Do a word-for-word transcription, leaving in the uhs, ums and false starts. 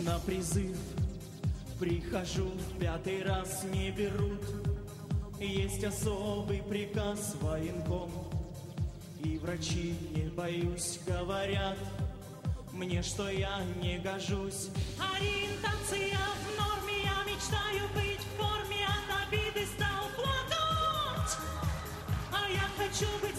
На призыв прихожу, в пятый раз не берут. Есть особый приказ военком, и врачи, не боюсь, говорят мне, что я не гожусь. Ориентация в норме, я мечтаю быть в форме, от обиды стал плакать. А я хочу быть